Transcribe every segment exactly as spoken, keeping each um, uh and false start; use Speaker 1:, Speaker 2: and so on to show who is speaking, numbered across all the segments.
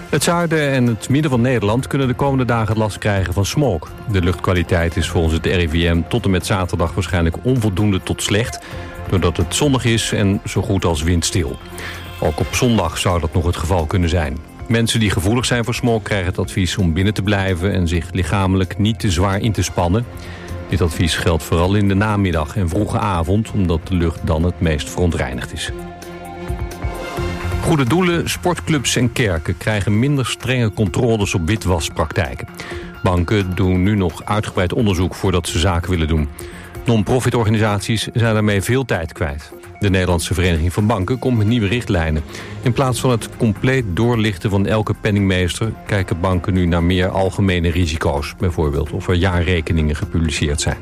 Speaker 1: Het zuiden en het midden van Nederland kunnen de komende dagen last krijgen van smog. De luchtkwaliteit is volgens het R I V M tot en met zaterdag waarschijnlijk onvoldoende tot slecht, doordat het zonnig is en zo goed als windstil. Ook op zondag zou dat nog het geval kunnen zijn. Mensen die gevoelig zijn voor smog krijgen het advies om binnen te blijven en zich lichamelijk niet te zwaar in te spannen. Dit advies geldt vooral in de namiddag en vroege avond, omdat de lucht dan het meest verontreinigd is. Goede doelen, sportclubs en kerken krijgen minder strenge controles op witwaspraktijken. Banken doen nu nog uitgebreid onderzoek voordat ze zaken willen doen. Non-profitorganisaties zijn daarmee veel tijd kwijt. De Nederlandse Vereniging van Banken komt met nieuwe richtlijnen. In plaats van het compleet doorlichten van elke penningmeester kijken banken nu naar meer algemene risico's. Bijvoorbeeld of er jaarrekeningen gepubliceerd zijn.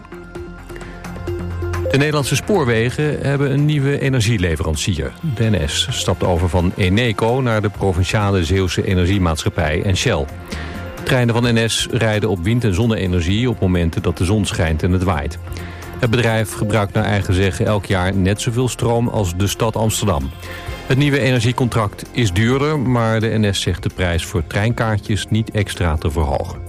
Speaker 1: De Nederlandse spoorwegen hebben een nieuwe energieleverancier. De N S stapt over van Eneco naar de Provinciale Zeeuwse Energiemaatschappij en Shell. Treinen van N S rijden op wind- en zonne-energie op momenten dat de zon schijnt en het waait. Het bedrijf gebruikt naar eigen zeggen elk jaar net zoveel stroom als de stad Amsterdam. Het nieuwe energiecontract is duurder, maar de N S zegt de prijs voor treinkaartjes niet extra te verhogen.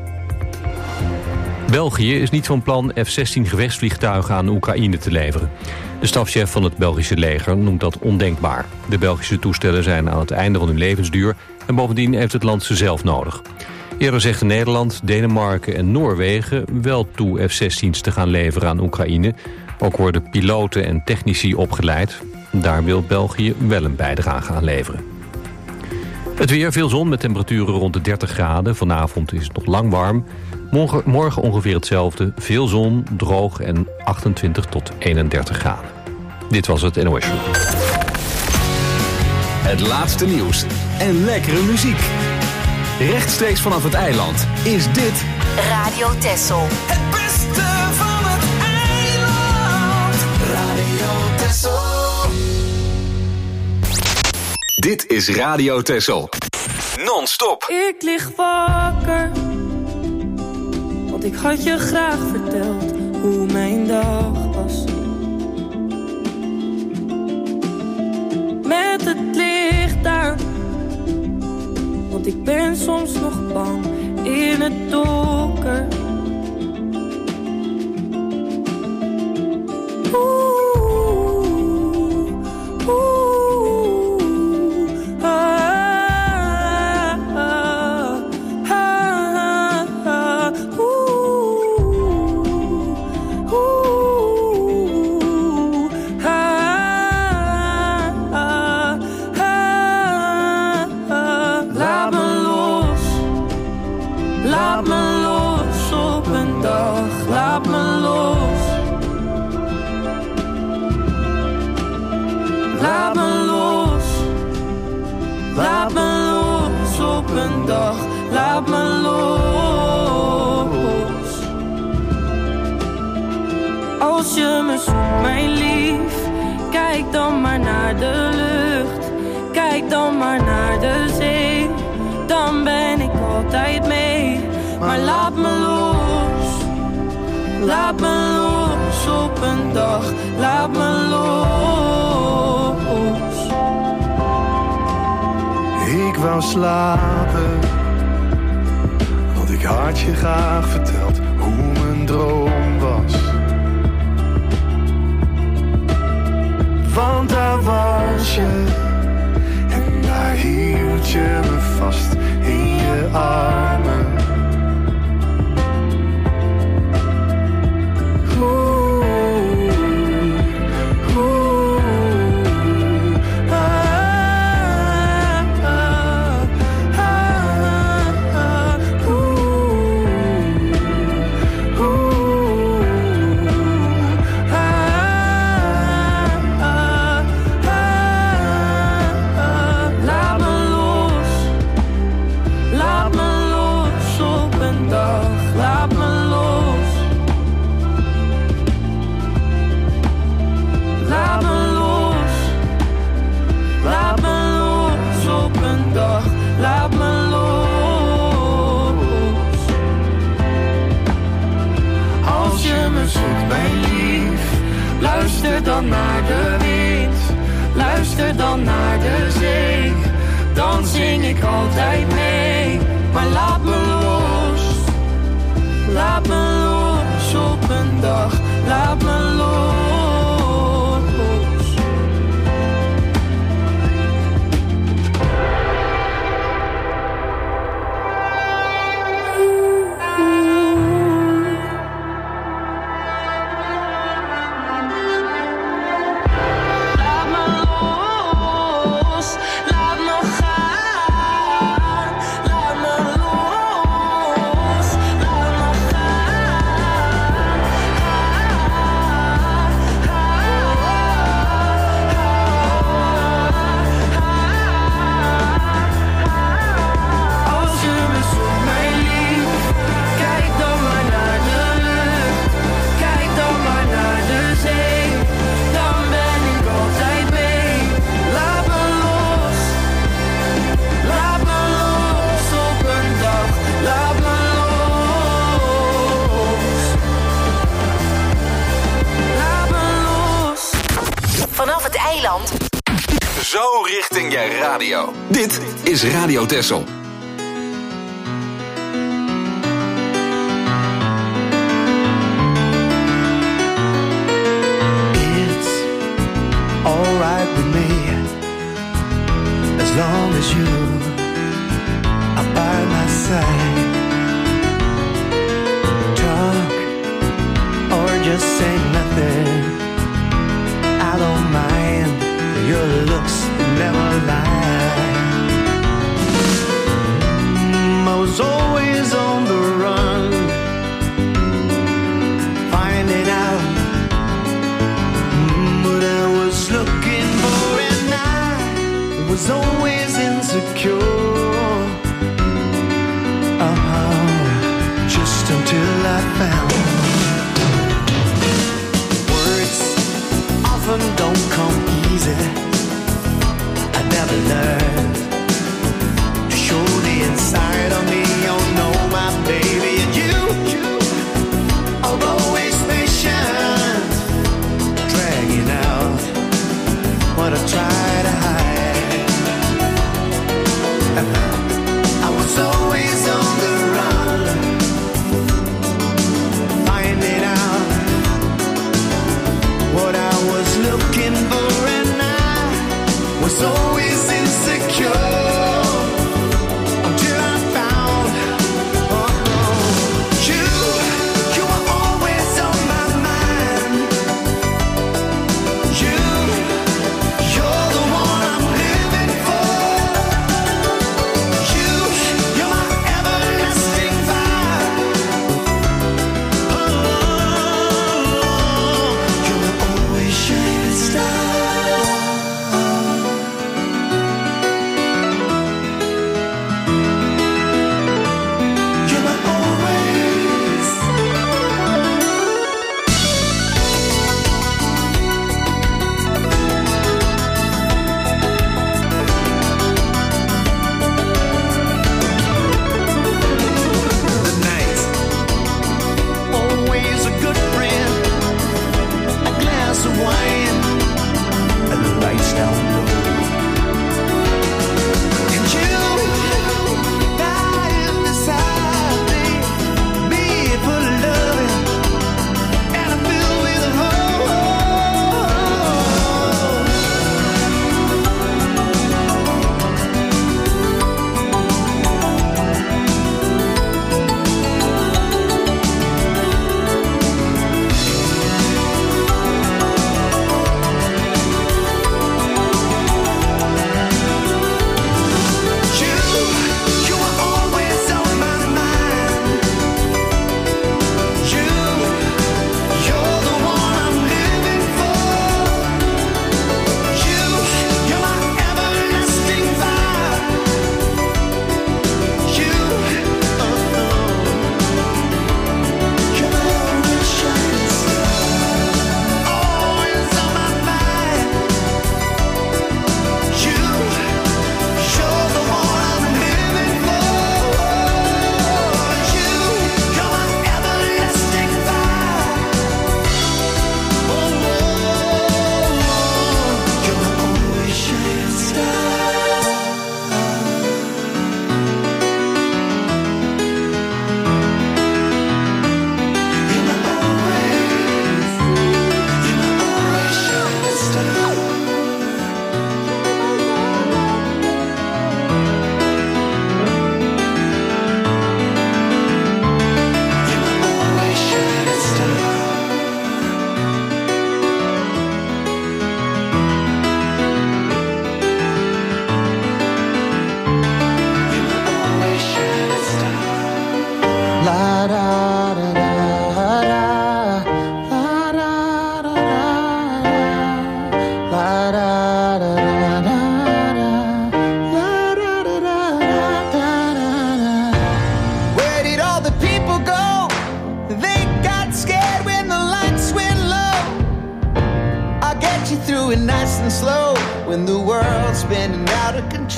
Speaker 1: België is niet van plan F zestien gevechtsvliegtuigen aan Oekraïne te leveren. De stafchef van het Belgische leger noemt dat ondenkbaar. De Belgische toestellen zijn aan het einde van hun levensduur en bovendien heeft het land ze zelf nodig. Eerder zegden Nederland, Denemarken en Noorwegen wel toe F zestien's te gaan leveren aan Oekraïne. Ook worden piloten en technici opgeleid. Daar wil België wel een bijdrage aan leveren. Het weer, veel zon met temperaturen rond de dertig graden. Vanavond is het nog lang warm. Morgen, morgen ongeveer hetzelfde. Veel zon, droog en achtentwintig tot eenendertig graden. Dit was het N O S Show.
Speaker 2: Het laatste nieuws en lekkere muziek. Rechtstreeks vanaf het eiland is dit
Speaker 3: Radio Texel.
Speaker 4: Het beste van het eiland. Radio Texel.
Speaker 2: Dit is Radio Texel. Non-stop.
Speaker 5: Ik lig wakker, want ik had je graag verteld hoe mijn dag was. Met het licht aan, want ik ben soms nog bang in het donker. Oeh, oeh, ah, ah, ah, ah, oeh, oeh, ah, ah, ah, ah. Laat me los, laat me los op een dag, laat me los. Laat me los, laat me los op een dag, laat me los. Als je me zoekt, mijn lief, kijk dan maar naar de lucht. Kijk dan maar naar de zee, dan ben ik altijd mee. Maar laat me los, laat me los op een dag, laat me los.
Speaker 6: Ik wou slapen, want ik had je graag verteld hoe mijn droom was. Want daar was je, en daar hield je me vast in je armen.
Speaker 5: altijd mee. Maar laat me los, laat me los op een dag, laat me los.
Speaker 2: Zo richting je radio. Dit is Radio Texel.
Speaker 3: It's alright with me, as long as you are by my side. Talk or just say nothing, I don't mind. Your looks never lie. Mm, I was always on the run, finding out mm, what I was looking for, and I was always insecure. Uh-huh. Just until I found words often don't come easy. I never learned to show the inside of me. Oh no, my baby, and you are always patient, dragging out what I try to hide.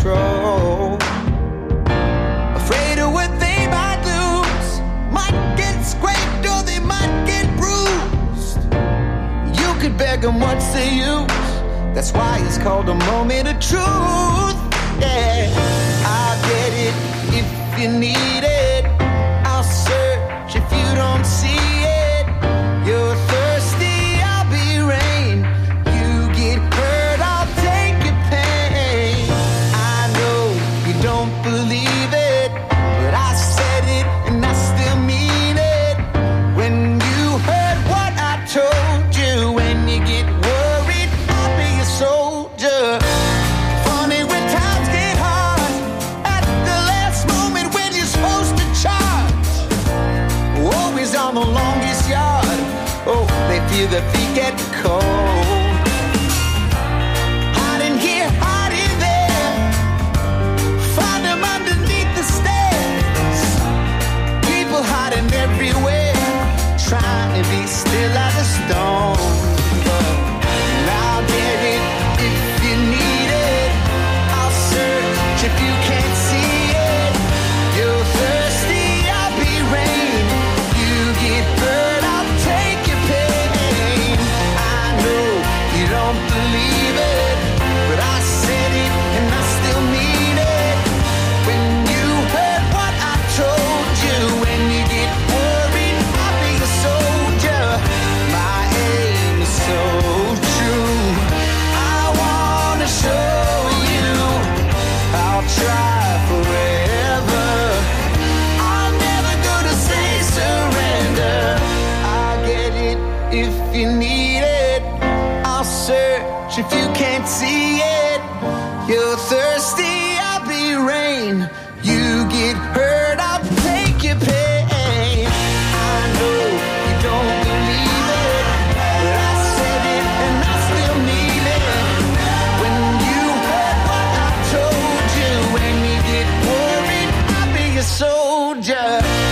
Speaker 3: control. Afraid of what they might lose, might get scraped or they might get bruised. You could beg them, what's the use? That's why it's called a moment of truth. Yeah, I'll get it if you need it. I'll search if you don't see it. You're thirsty, I'll be rain. You get hurt, I'll take your pain. I know you don't believe it, but I said it and I still mean it. When you heard what I told you, when you get worried, I'll be a soldier. Funny when times get hard, at the last moment when you're supposed to charge. Always on the longest yard. Oh, they feel their feet get cold. Hiding here, hiding there. Find them underneath the stairs. People hiding everywhere, trying to be still as a stone. And I'll get it if you need it. I'll search if you can't see it. You're thirsty, I'll be rain. You get hurt, I'll take your pain. I know you don't believe it, but I said it and I still mean it. When you heard what I told you, when you get worried, I'll be a soldier. My aim is so true. I wanna show you I'll try forever. I'm never gonna say surrender. I'll get it if you need it. I'll search if you can't see it. You're thirsty, I'll be rain. You get hurt, I'll take your pain. I know you don't believe it, but I said it and I still mean it. When you heard what I told you, when you get worried, I'll be a soldier.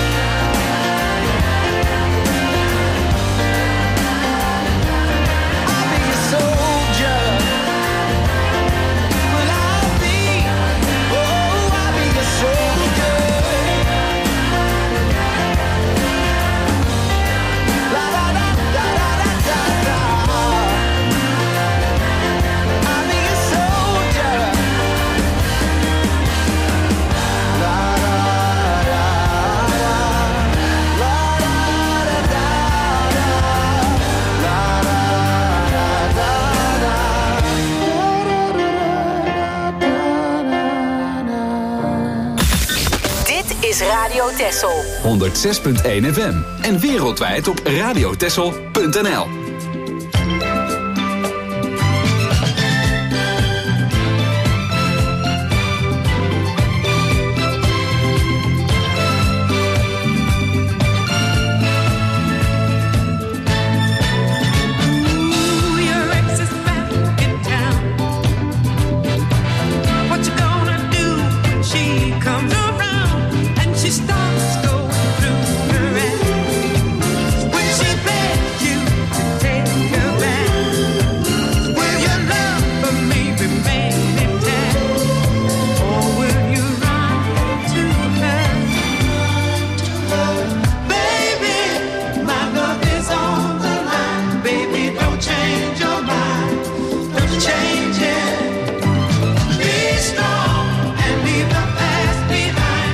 Speaker 3: I'll be a soldier. Well, I'll be, oh, I'll be a soldier. La la la la la la la. I'll be a soldier. La la la la. La la la la la. La la la la la.
Speaker 7: Dit is Radio Texel.
Speaker 2: honderdzes punt één F M en wereldwijd op radiotessel punt n l.
Speaker 5: Your ex is back in town. What you gonna do when she comes around and she starts going through her head? When she begs you to take her back, will your love for me remain intact, or will you run to her? Baby, my love is on the line. Baby, don't change your mind. Don't change it. Be strong and leave the past behind.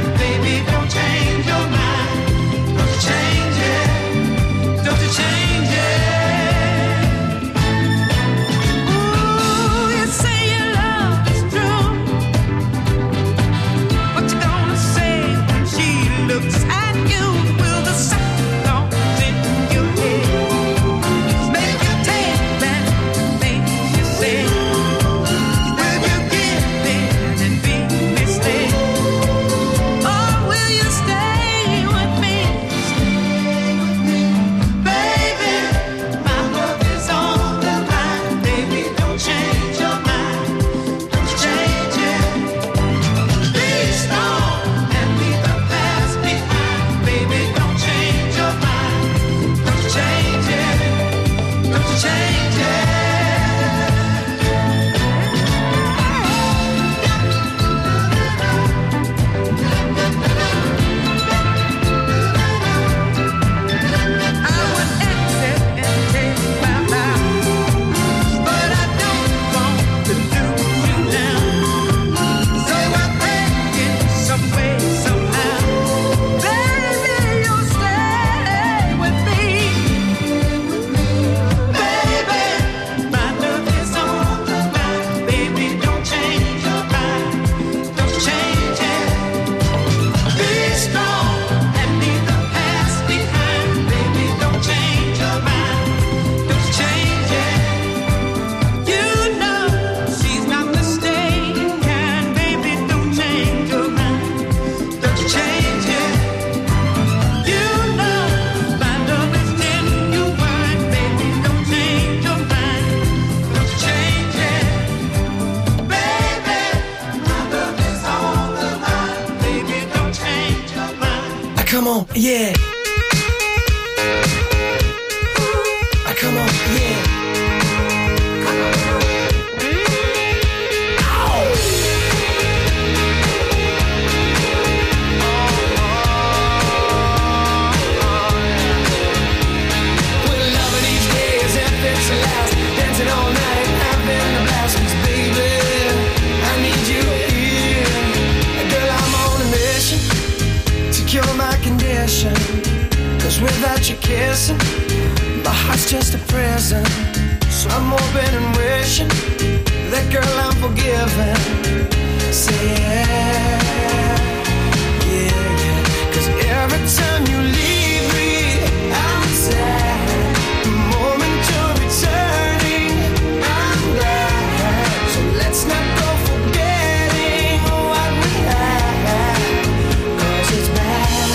Speaker 4: come on, yeah. Ah, come on, yeah.
Speaker 3: Dancing all night, having a blast, 'cause baby, I need you here. Girl, I'm on a mission to cure my condition, 'cause without you kissing, my heart's just a prison. So I'm hoping and wishing that, girl, I'm forgiven. Say yeah, yeah, yeah. 'Cause every time you leave me, I'm sad. The moment you're returning, I'm glad. So let's not go forgetting what we had, 'cause it's bad,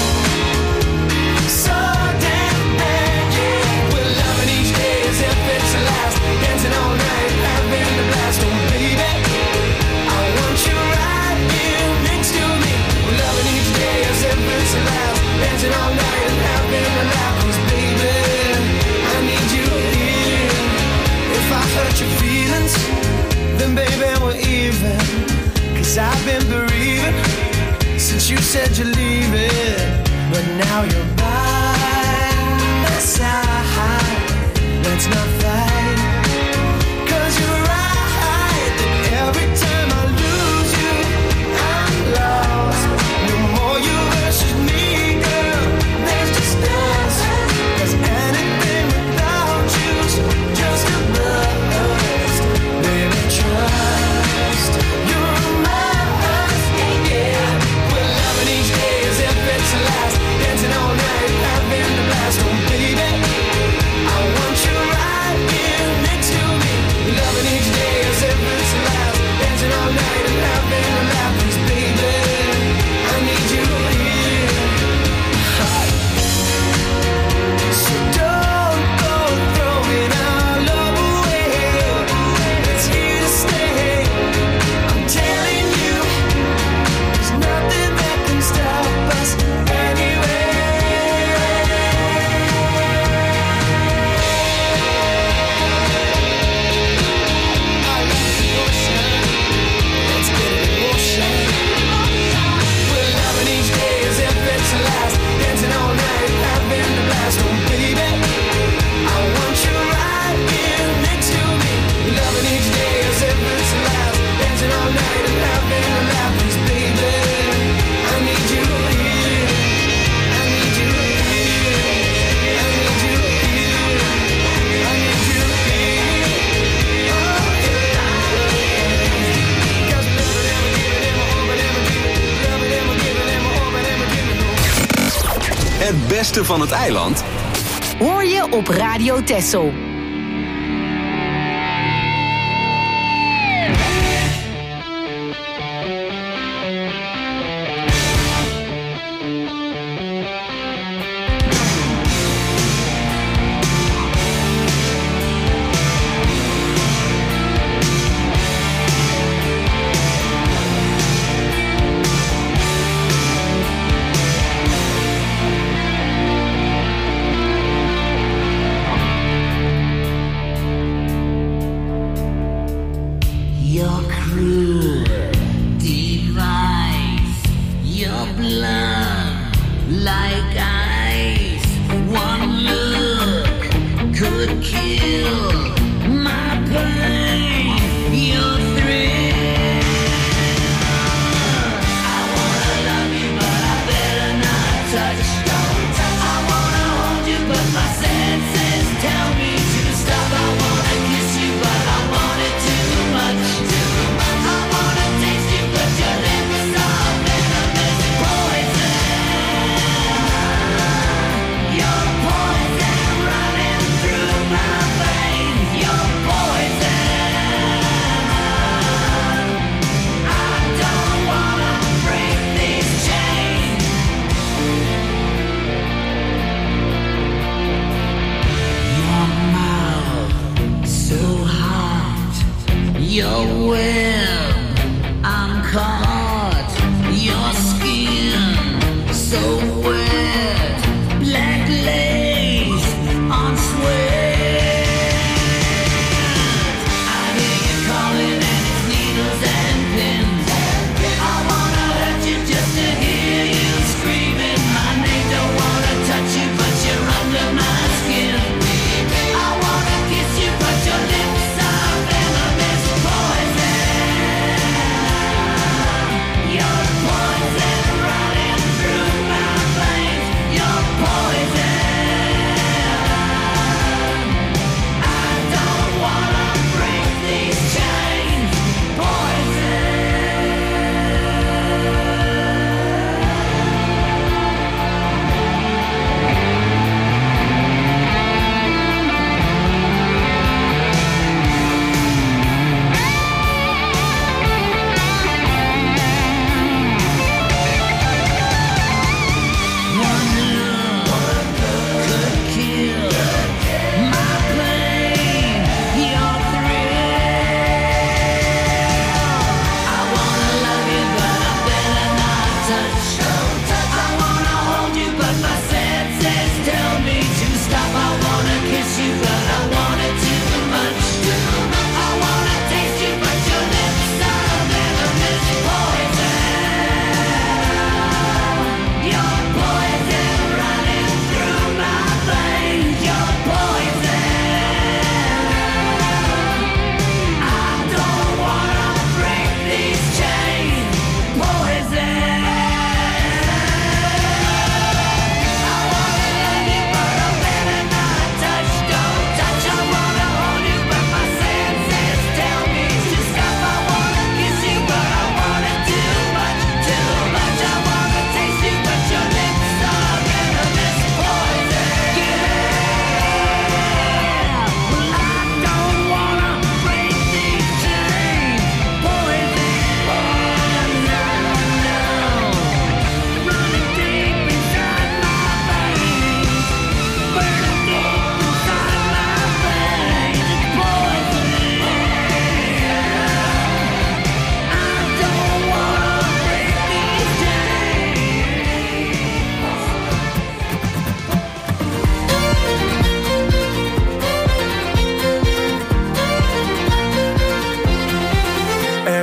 Speaker 3: so damn bad, yeah. We're loving each day as if it's the last, dancing all night, having a blast. Oh baby, I want you right here next to me. We're loving each day as if it's the last, dancing all night and having a laugh. 'Cause baby, I need you here. If I hurt your feelings, then baby we're even. 'Cause I've been bereaving since you said you're leaving. But now you're by my side. Let's not fight, 'cause you're right that every time I lose you, I'm lost. No more you versus me, girl, there's just us. 'Cause anything without you's just a bust. Baby, trust, you're mine, yeah. We're loving each day as if it's the last, dancing all night, having a blast. Oh baby, I want you right here next to me. We're loving each day as if it's the last, dancing all night and having a laugh. 'Cause baby, I need you here. So don't go throwing our love away. It's here to stay. I'm telling you, there's nothing that can stop us anyway. I love the ocean. Let's get in motion. We're loving each day as if it's the last, dancing all night, having a blast. Oh baby, I want you right here next to me. We're loving each day as if it's the last, dancing all night and having a laugh. 'Cause baby, I need you here. I need you here. I need you here. I need you here. Oh yeah. 'Cause loving them, giving them, hoping them, giving, loving them, giving them, hoping them, giving them.
Speaker 2: Het beste van het eiland
Speaker 7: Hoor je op Radio Texel.
Speaker 8: Your cruel device, your blood like ice. One look could kill my pain, your thrill. I wanna love you, but I better not touch. I wanna hold you, but my senses tell me to stop. I wanna kiss you, but I want it too much. I wanna taste you, but your lips are venomous poison. Your poison running through my veins. Your poison. I don't wanna break these chains. Your mouth so hot. Your web, I'm caught. Your skin so wet.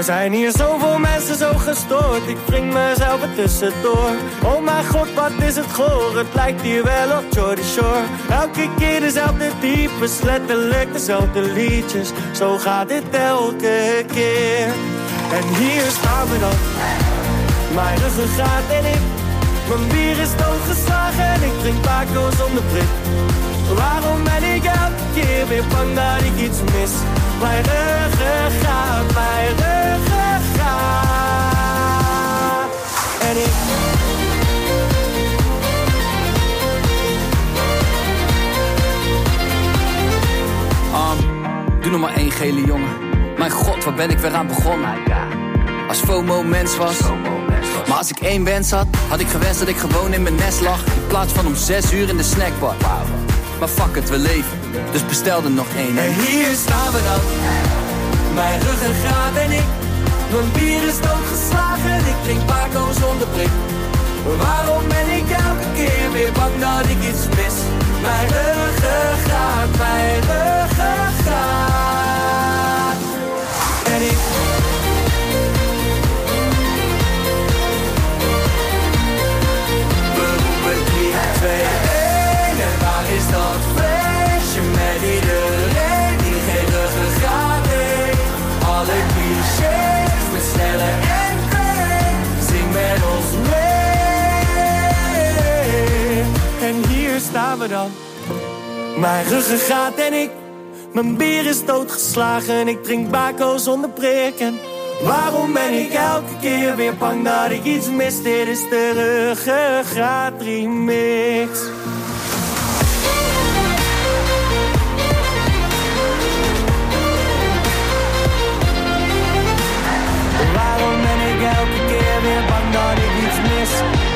Speaker 9: Zijn hier zoveel mensen zo gestoord, ik wring mezelf er tussendoor. Oh mijn god, wat is het goor, het lijkt hier wel op Jordy Shore. Elke keer dezelfde types, letterlijk dezelfde liedjes. Zo gaat dit elke keer. En hier staan we dan, mijn ruggengraat en ik. Mijn bier is doodgeslagen en ik drink Paco zonder prik. Waarom ben ik elke keer weer bang dat ik iets mis? Mijn ruggengraat, mijn ruggengraat. En ik...
Speaker 10: Um, doe nog maar één gele jongen. Mijn god, waar ben ik weer aan begonnen? Als FOMO mens was. Maar als ik één wens had, had ik gewenst dat ik gewoon in mijn nest lag. In plaats van om zes uur in de snackbar. Maar fuck het, we leven, dus bestel er nog één.
Speaker 9: En hier staan we dan, mijn ruggengraat en ik. Mijn bier is doodgeslagen, ik drink Paco zonder prik. Waarom ben ik elke keer weer bang dat ik iets mis? Mijn ruggengraat, mijn ruggengraat. En ik... twee, één, en waar is dat feestje met iedereen die geen ruggengraat heeft? Alle clichés met sneller en kreeg, zing met ons mee. En hier staan we dan, mijn ruggengraat en ik. Mijn bier is doodgeslagen, ik drink Baco zonder prik. En waarom ben ik elke keer weer bang dat ik iets mis? Dit is de ruggengraat remix. Waarom ben ik elke keer weer bang dat ik iets mis?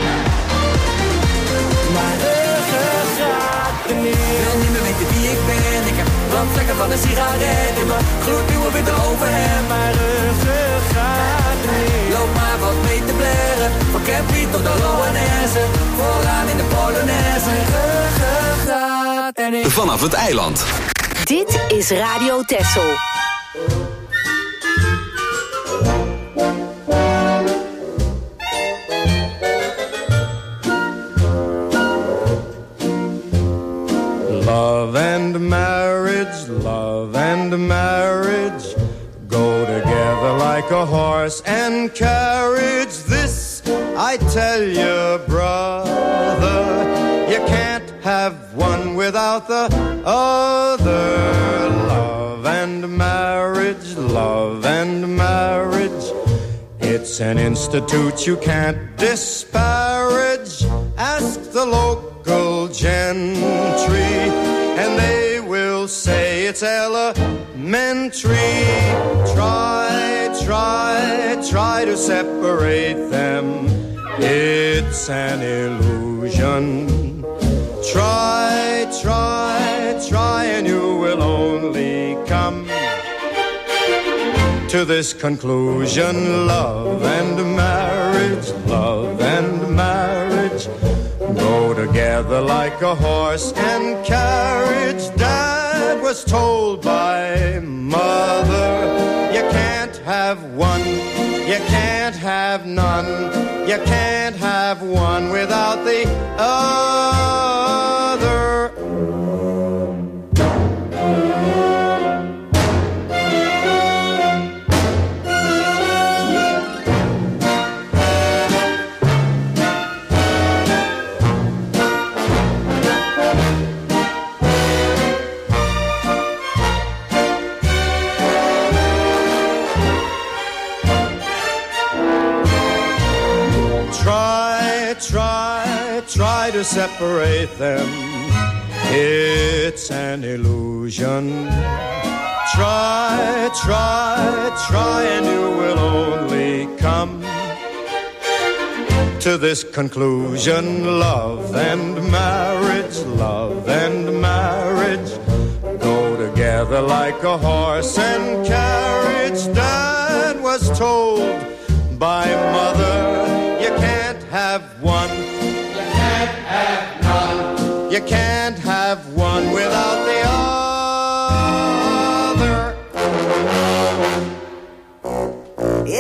Speaker 9: Mijn ruggengraat remix.
Speaker 10: Ik wil niet meer weten wie ik ben. Ik heb brandvlekken van een sigaret in mijn gloednieuwe witte overhemd.
Speaker 9: Mijn ruggengraat remix.
Speaker 10: Loop maar wat mee te blaren, van Campy tot de Loanesse. Vooraan in de Polonaise. Ruggengraat en ik.
Speaker 2: Vanaf het eiland.
Speaker 7: Dit is Radio Texel.
Speaker 6: Love and marriage, love and marriage go together like a horse and carriage. This I tell you, brother, you can't have one without the other. Love and marriage, love and marriage, it's an institute you can't disparage. Ask the local gentry and they will say it's elementary. Try, try, try to separate them, it's an illusion. Try, try, try and you will only come to this conclusion. Love and marriage, love and marriage go together like a horse and carriage. Dad was told by mother, you can't have one, you can't have none, you can't have one without the other. Try to separate them, it's an illusion. Try, try, try and you will only come to this conclusion. Love and marriage, love and marriage go together like a horse and carriage. Dad was told by mother, you can't have one, you can't have one without the other.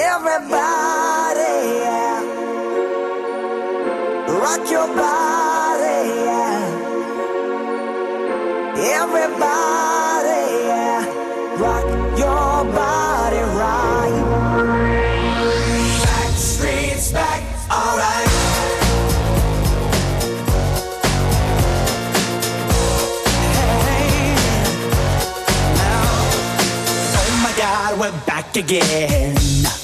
Speaker 3: rock your body, yeah. Everybody, yeah. Rock your body right. Back streets back, alright. Hey, now, oh my God, we're back again.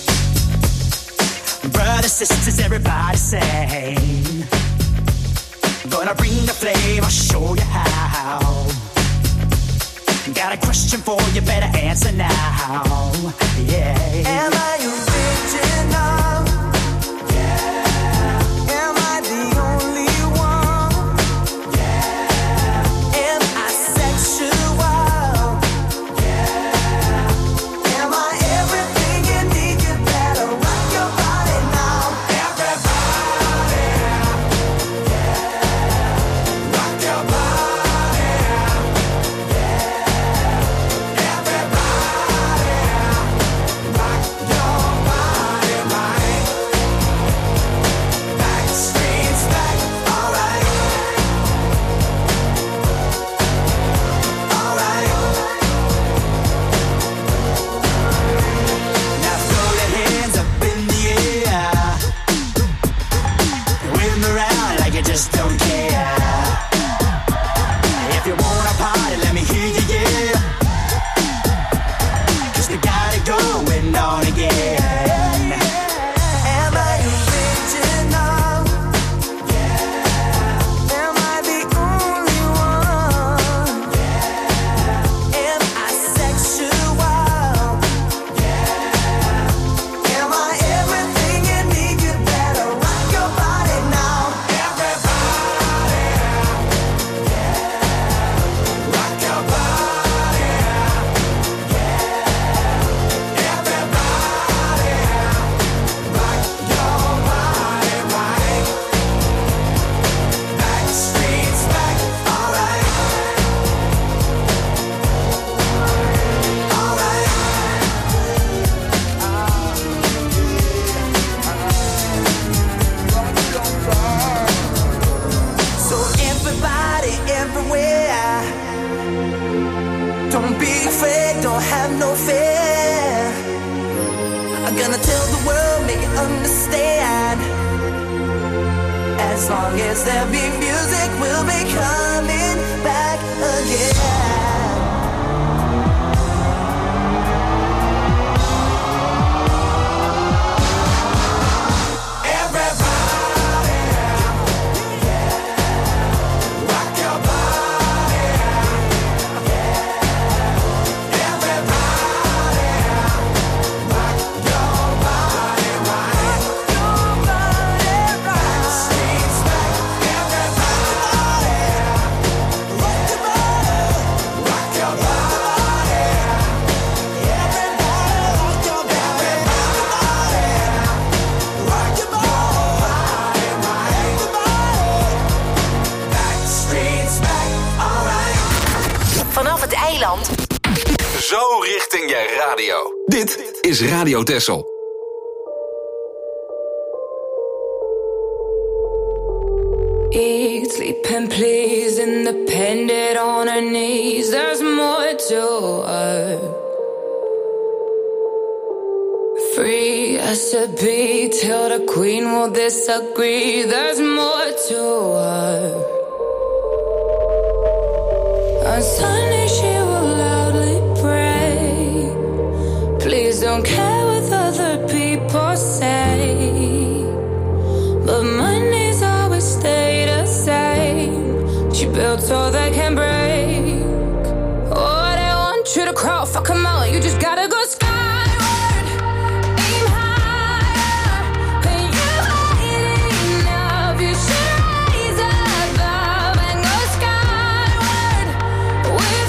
Speaker 3: Brothers, sisters, everybody sing. Gonna bring the flame, I'll show you how. Got a question for you, better answer now. Yeah. Am I original? Yeah. Am I the only one? Yeah. Am I sexual? Yeah. Am I everything you need? You better rock your body now. Everybody. Yeah. Rock your body. Just don't care. If you wanna party, let me hear you, yeah. 'Cause we got it going on again. Am I original? Yeah. Am I the only one? Yeah. Am I sexual? Yeah. Am I everything you need? You better rock your body now. Don't be afraid, don't have no fear. I'm gonna tell the world, make it understand. As long as there be music, we'll be coming back again.
Speaker 2: Zo richting je radio. Dit is Radio Texel.
Speaker 5: Eat, sleep and please, independent on her knees. There's more to her. Free as to be till the queen will disagree. There's more to her. On Sunday she will loudly pray. Please don't care what other people say. But money's always stay the same. She built so they can break. Oh, they want you to crawl, fuck them out. You just gotta go skyward. Aim higher. When you hide enough, you should rise above and go skyward. With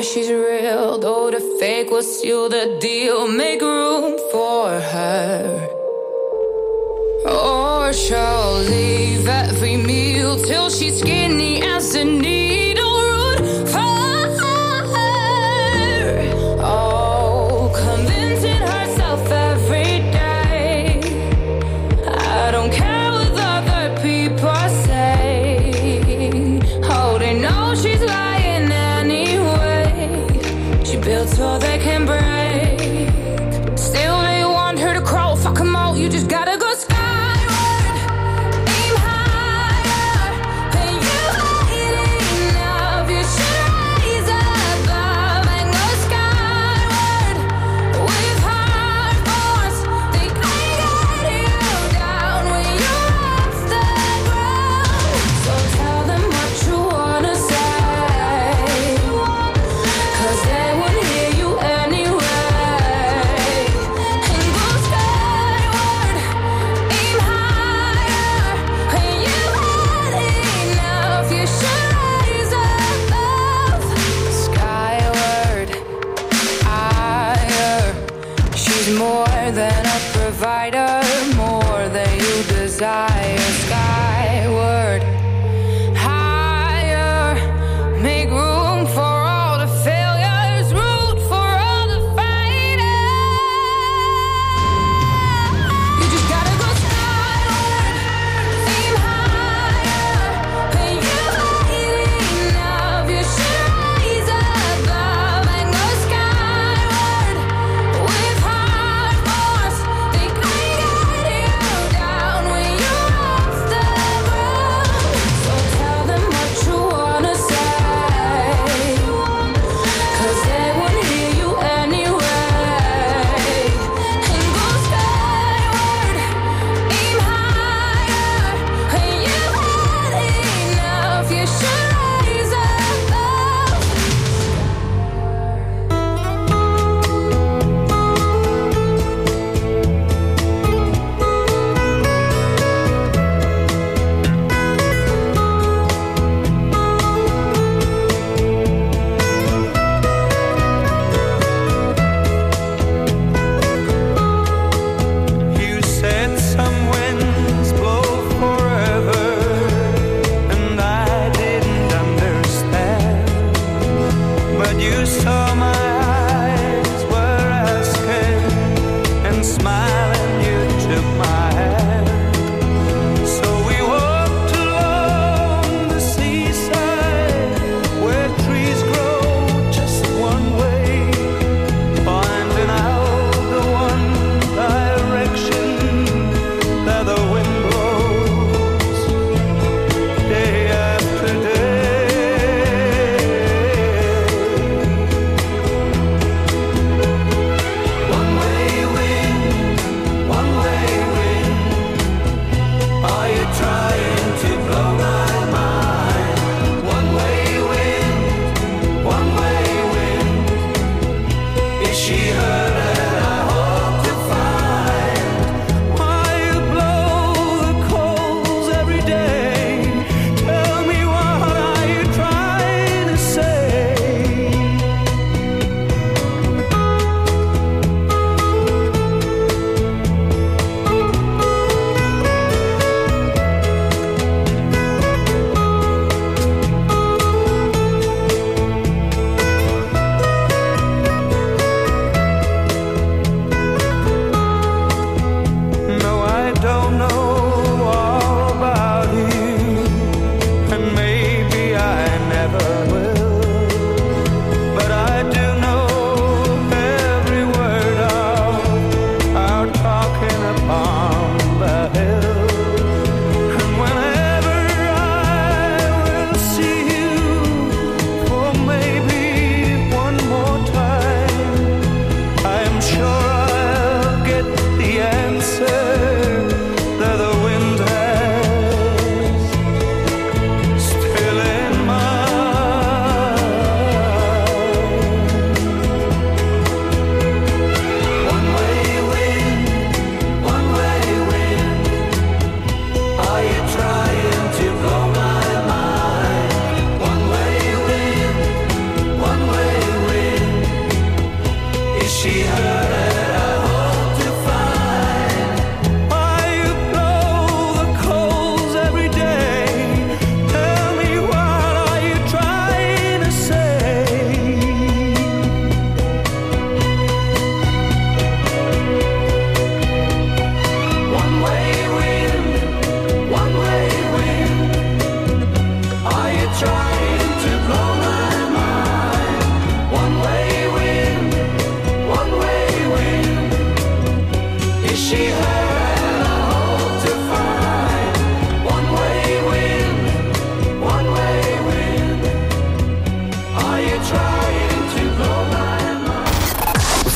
Speaker 5: she's real, though the fake will seal the deal. Make room for her, or she'll leave every meal till she's skinny as a needle. Root for her, oh, convincing herself every day. I don't care what other people say. Oh, they know she's lying anyway. She built so they can break. Still they want her to crawl. Fuck them all, you just gotta go skyward. Aim higher than you hiding enough. You should rise above and go skyward. With hard force, they can't get you down when you're off the ground. So tell them what you wanna say, 'cause they won't hear you anyway.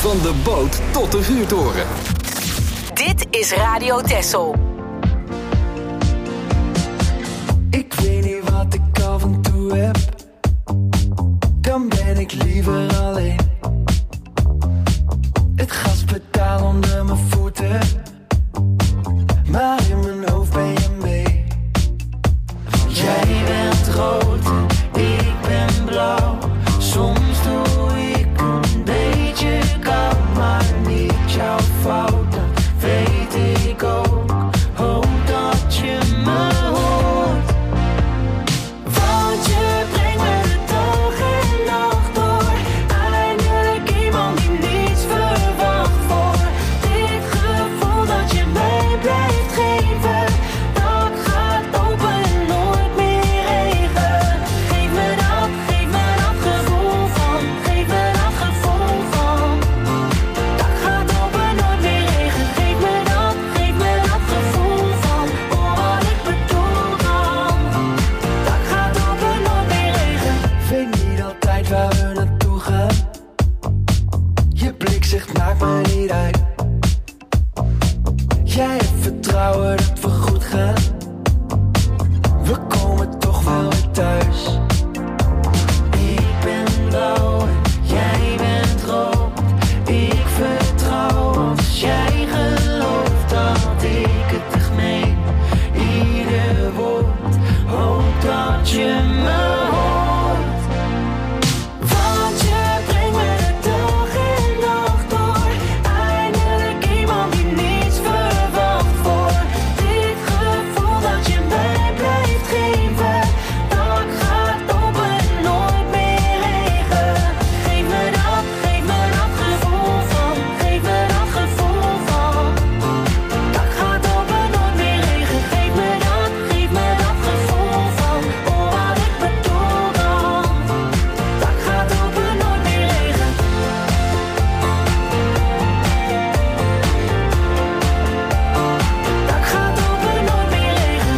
Speaker 2: Van de boot tot de vuurtoren.
Speaker 7: Dit is Radio Texel.
Speaker 9: Ik weet niet wat ik af en toe heb. Dan ben ik liever alleen. Het gaspedaal onder mijn voeten. Maar in mijn hoofd ben je mee. Jij bent rood, ik ben blauw. Soms doe ik een beetje koud, maar niet jouw fout. Dat weet ik ook. Hoop dat je me hoort. Want je brengt me de dag en nacht door. Eindelijk iemand die niets verwacht voor. Dit gevoel dat je mij blijft geven, dat gaat open en nooit meer regen. Geef me dat, geef me dat gevoel van. Geef me dat gevoel van. Dat gaat open, nooit meer regen. Geef me dat, geef me dat gevoel van. Oh, wat ik bedoel dan. Dat gaat open, nooit meer regen. Weet niet altijd waar we naartoe gaan. Je blik zegt maakt me niet uit. Jij hebt vertrouwen dat we goed gaan. We komen toch wel weer thuis. Ik ben blauw en jij bent rood. Ik vertrouw als jij gelooft dat ik het echt meen. Ieder woord, hoop dat je me hoort. Want je brengt me de dag en nacht door. Eindelijk iemand die niets verwacht voor. Dit gevoel dat je mij blijft geven, dat gaat open en nooit meer regen. Geef me dat, geef me dat gevoel van. Geef me dat gevoel van. Dat gaat open, nooit meer regen. Geef me dat, geef me dat gevoel van. Oh, wat ik bedoel dan. Dat gaat open, nooit meer regen. Dat gaat open, nooit meer regen.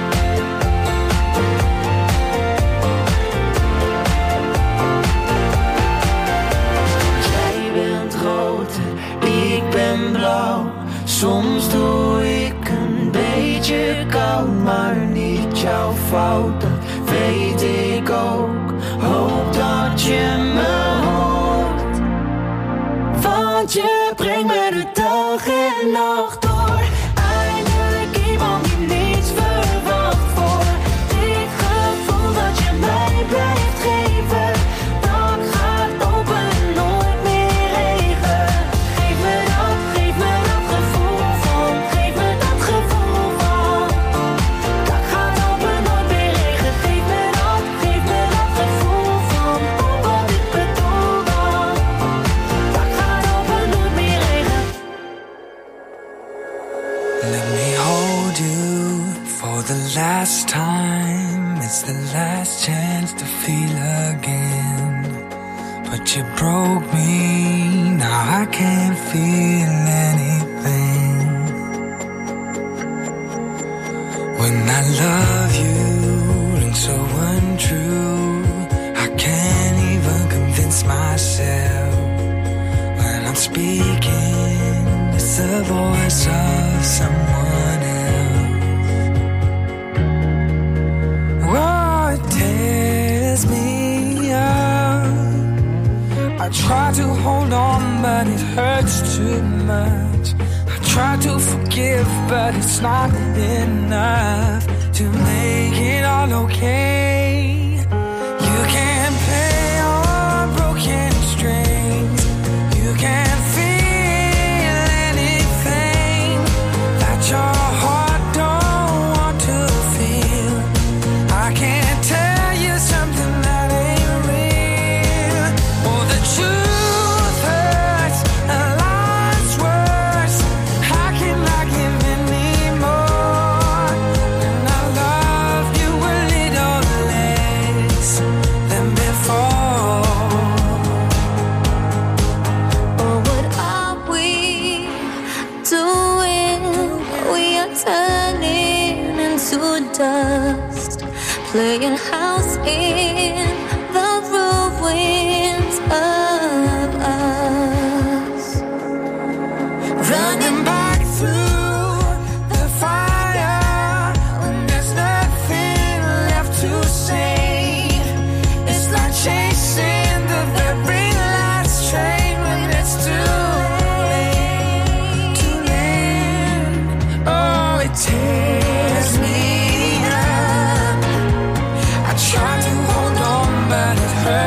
Speaker 9: Jij bent rood, ik ben blauw. Soms doe ik een beetje koud, maar niet jouw fout. Dat weet ik ook. Hoop dat je me hoort. Want je brengt me de dag en nacht door. Eindelijk iemand die niets verwacht voor. Dit gevoel dat je mij blijft geven, dat gaat open en nooit meer regen. Geef me dat, geef me dat gevoel van. Geef me dat gevoel van. Dat gaat open, nooit meer regen. Geef me dat, geef me dat gevoel van. Oh, wat ik bedoel dan. Dat gaat open, nooit meer regen.
Speaker 11: Let me hold you for the last time. It's the last chance to feel again. But you broke me, now I can't feel anything. When I love you and so untrue, I can't even convince myself. When I'm speaking, it's the voice of someone else. Oh, it tears me up. I try to hold on, but it hurts too much. I try to forgive, but it's not enough to make it all okay. You can't play on broken strings. You can't feel anything that your heart don't want to feel. I can't tell you something that ain't real. Oh, the truth hurts, and life's worse. How can I give anymore? And I love you a little less than before.
Speaker 5: Oh, what are we doing? We are turning into dust, playing house in the ruins of us.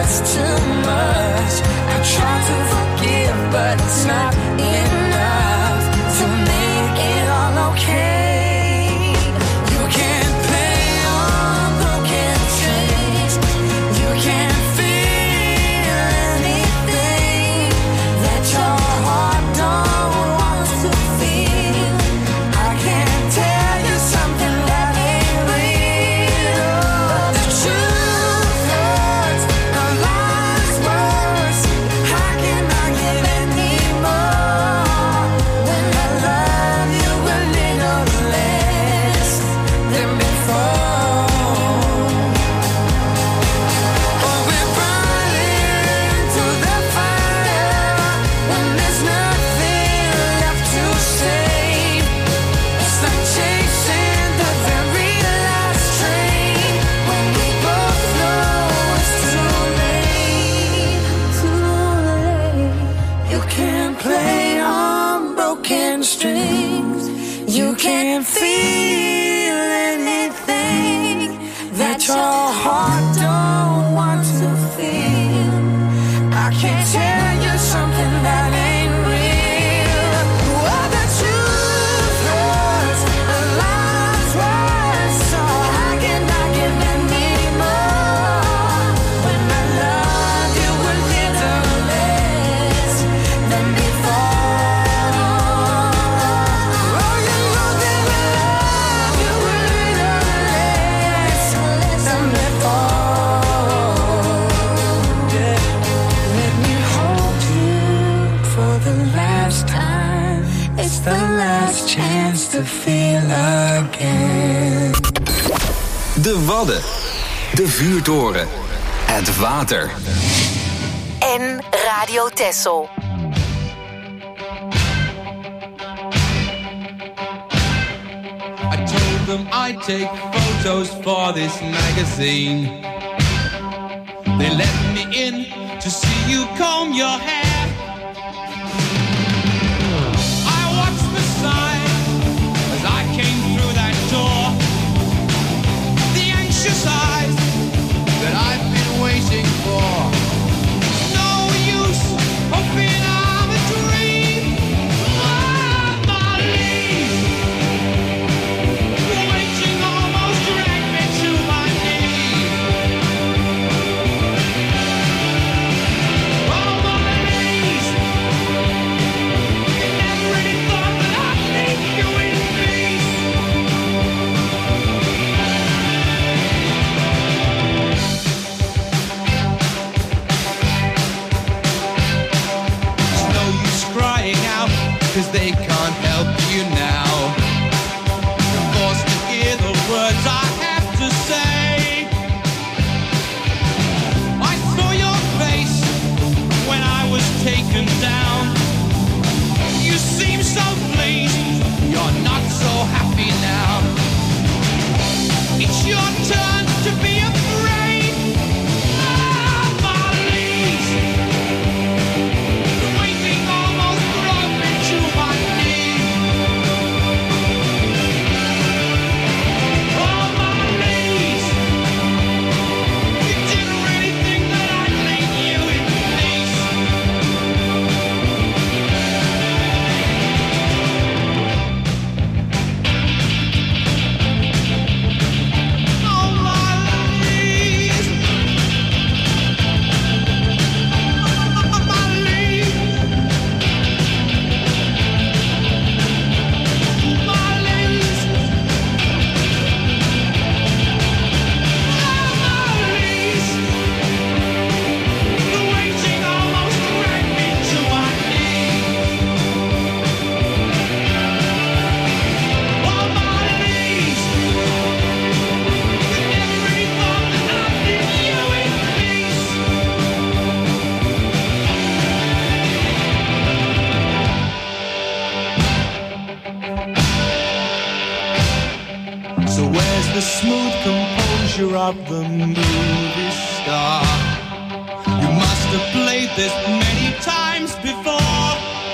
Speaker 11: was too much. I try to forgive, but it's not enough to make it all okay. You can't play on broken strings. You can't feel anything that your heart don't want to feel. I can't tell you something that ain't real. The truth hurts, the lies worse. How can I give any more when I love you a little less than before? Oh, we're running to the fire when there's nothing left to save. It's like chasing the very last train when we both know it's too late. Too late. You can't play on broken strings. You can't feel anything that your heart don't want to feel. I can't tell you something that ain't real. Oh, the truth hurts, the lies worse. So how can I give any more when I love you a little less than before? Oh, you know that I love you a little less than before. Yeah. Let me hold you for the last time. It's the last chance to feel again.
Speaker 2: De Wadden. De Vuurtoren. Het water.
Speaker 7: En Radio Texel.
Speaker 12: I told them I'd take photos for this magazine. They let me in to see you comb your hair. I watched the sign as I came through that door. The anxious eyes that I've been waiting for. No use hoping I'm a dream. Ah, my leaves. The waiting almost dragged me to my knees. Oh, my knees. You never really thought that I'd leave you in peace. There's no use crying out, 'cause they can't help you now. You're forced to hear the words I have to say. I saw your face when I was taken down. You seem so pleased, you're not so happy now. It's your turn to be afraid. Ah, my leaves. The waiting almost brought me to my knees. Oh, my leaves. You didn't really think that I'd leave you in peace. Oh, my leaves. Oh, my leaves. My leaves. Oh, my leaves. The waiting almost dragged me to my knees. Oh, my leaves. You never really thought that I'd leave you in peace. So where's the smooth composure of the movie star? You must have played this many times before.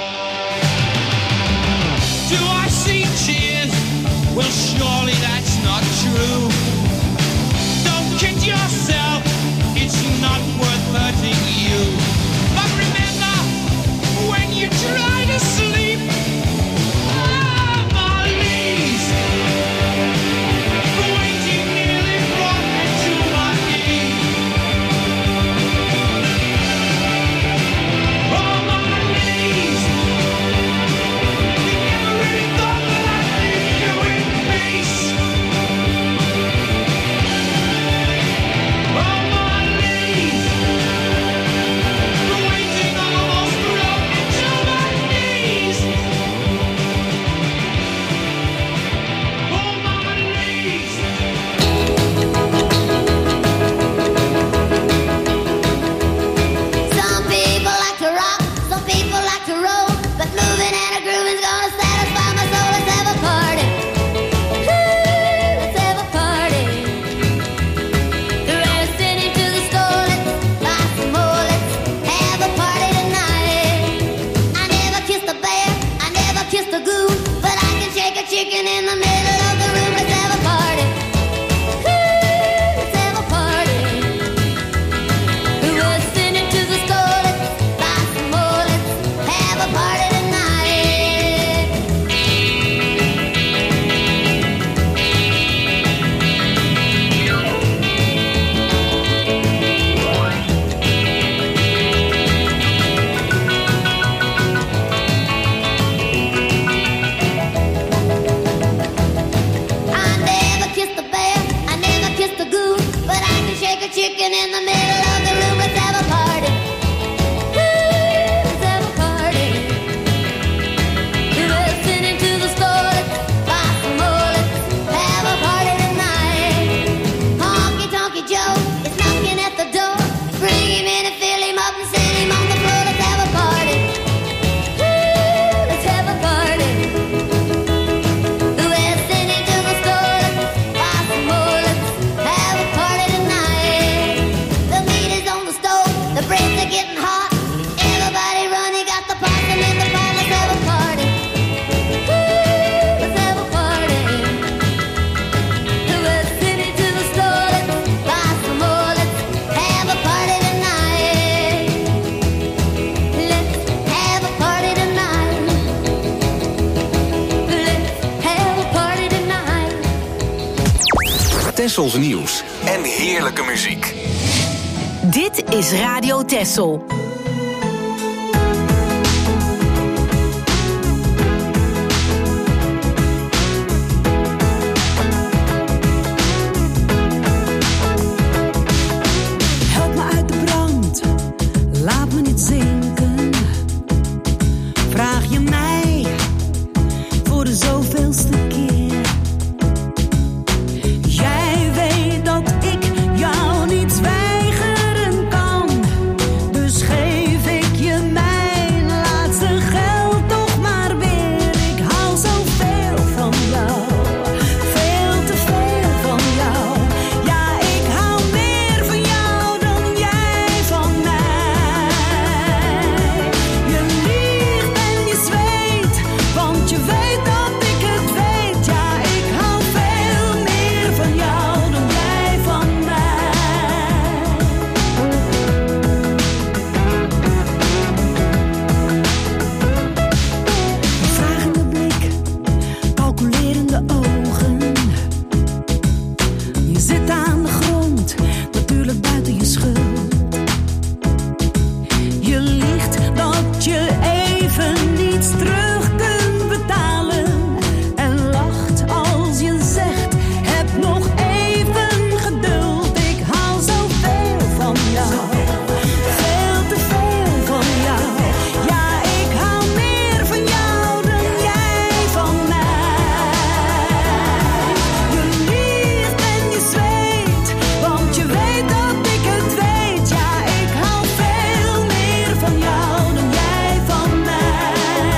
Speaker 12: Do I see tears? Well, surely that's not true. Don't kid yourself, it's not worth hurting.
Speaker 2: Tessels nieuws en heerlijke muziek.
Speaker 7: Dit is Radio Tessel.
Speaker 13: Help me uit de brand, laat me niet zinken. Vraag je mij voor de zoveelste keer. Jij weet dat ik jou niet weigeren kan. Dus geef ik je mijn laatste geld toch maar weer. Ik hou zoveel van jou, veel te veel van jou. Ja, ik hou meer van jou dan jij van mij. Je liegt en je zweet, want je weet dat ik het weet. Ja, ik hou veel meer van jou dan jij van mij. Een vragende blik, calculerende ogen. Je zit aan de grond, natuurlijk buiten je schuld. Je liegt dat je even niets terug kunt betalen. En lacht als je zegt, heb nog even geduld. Ik hou zoveel van jou, veel te veel van jou. Ja, ik hou meer van jou dan jij van mij. Je liegt en je zweet, want je weet dat ik het weet. Ja, ik hou veel meer van jou dan jij van mij.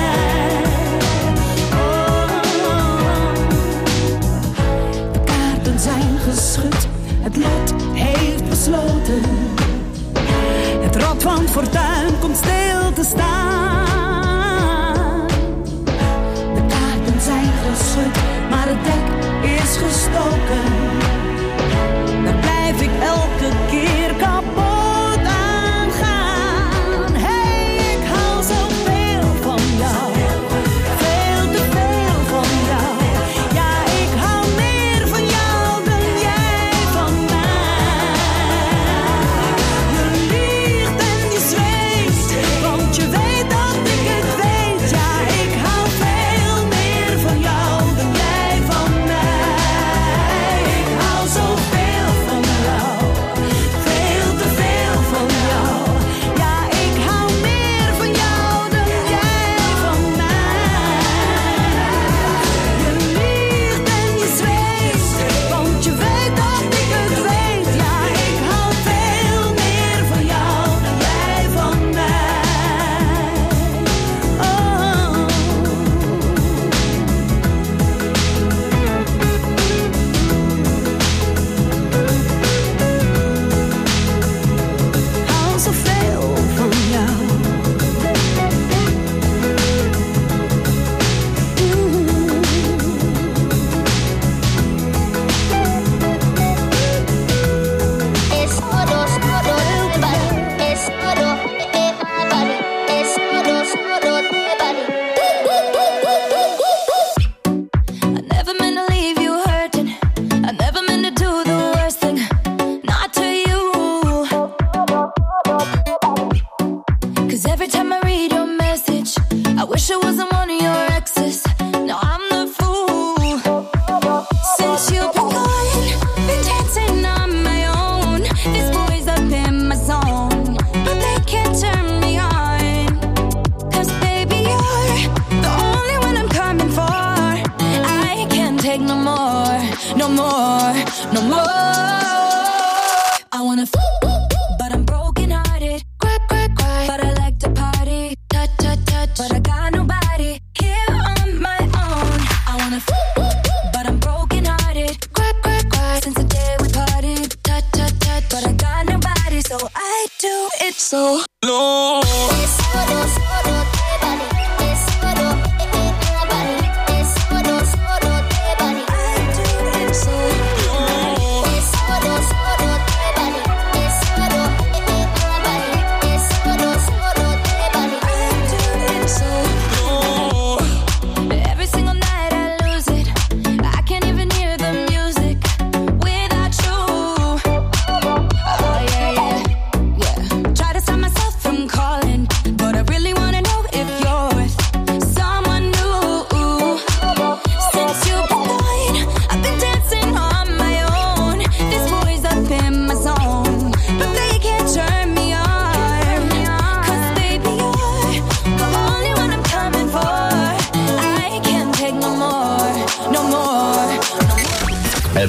Speaker 13: De kaarten zijn geschud, het lot heeft besloten. Het rad van het fortuin komt stil te staan. De kaarten zijn geschud, maar het dek is gestoken. Daar blijf ik elke keer kapot aan gaan. Hey, ik hou zoveel van jou, veel te veel van jou. Ja, ik hou meer van jou dan jij van mij. Je liegt en je zweet, want je weet dat ik het weet. Ja, ik hou veel meer van jou dan jij van mij. Ik hou zoveel van jou, veel te veel van jou. Ja, ik hou meer van jou dan jij van mij. Je liegt en je zweet, want je weet dat ik het weet. Ja, ik hou veel meer van jou dan jij van mij. Oh. Hou zoveel van jou.
Speaker 14: Es oro, oro de body. Es oro de body. Es oro, oro de body.
Speaker 5: I never meant to leave you hurting. I never meant to do the worst thing, not to you. 'Cause every time I read your message, I wish I wasn't one of your exes. Now I'm the fool. Since you've been gone, been dancing on my own. This boy's up in my zone, but they can't turn me on. 'Cause baby, you're the only one I'm coming for. I can't take no more, no more, no more. I wanna f, but I'm broken hearted. Cry, cry, cry, but I like to party. Touch, touch, touch, but I got nobody here on my own. I wanna f, but I'm broken hearted. Cry, cry, cry, since the day we parted. Touch, touch, touch, but I got nobody, so I do it so low.
Speaker 14: Es oro, oro de body. Es oro de body. Es oro, oro de body.
Speaker 5: I do it so low.
Speaker 14: Es oro, oro de body. Es oro de body. Es oro, oro de body.
Speaker 5: I do it so low. Every single night I lose it. I can't even hear the music without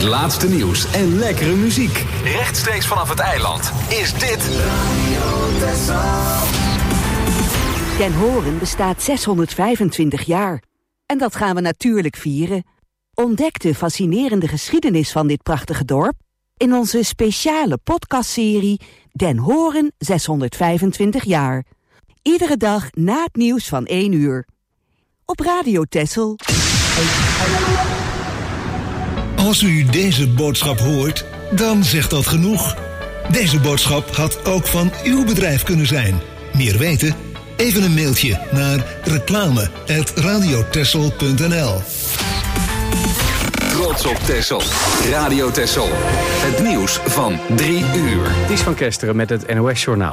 Speaker 2: Het laatste nieuws en lekkere muziek. Rechtstreeks vanaf het eiland is dit Radio Texel.
Speaker 15: Den Horen bestaat zeshonderdvijfentwintig jaar. En dat gaan we natuurlijk vieren. Ontdek de fascinerende geschiedenis van dit prachtige dorp in onze speciale podcastserie Den Horen zeshonderdvijfentwintig jaar. Iedere dag na het nieuws van één uur. Op Radio Texel.
Speaker 16: Als u deze boodschap hoort, dan zegt dat genoeg. Deze boodschap had ook van uw bedrijf kunnen zijn. Meer weten? Even een mailtje naar reclame at radiotexel punt n l.
Speaker 2: Trots op Texel. Radio Texel. Het nieuws van drie uur.
Speaker 17: Ties van Kesteren met het N O S-journaal.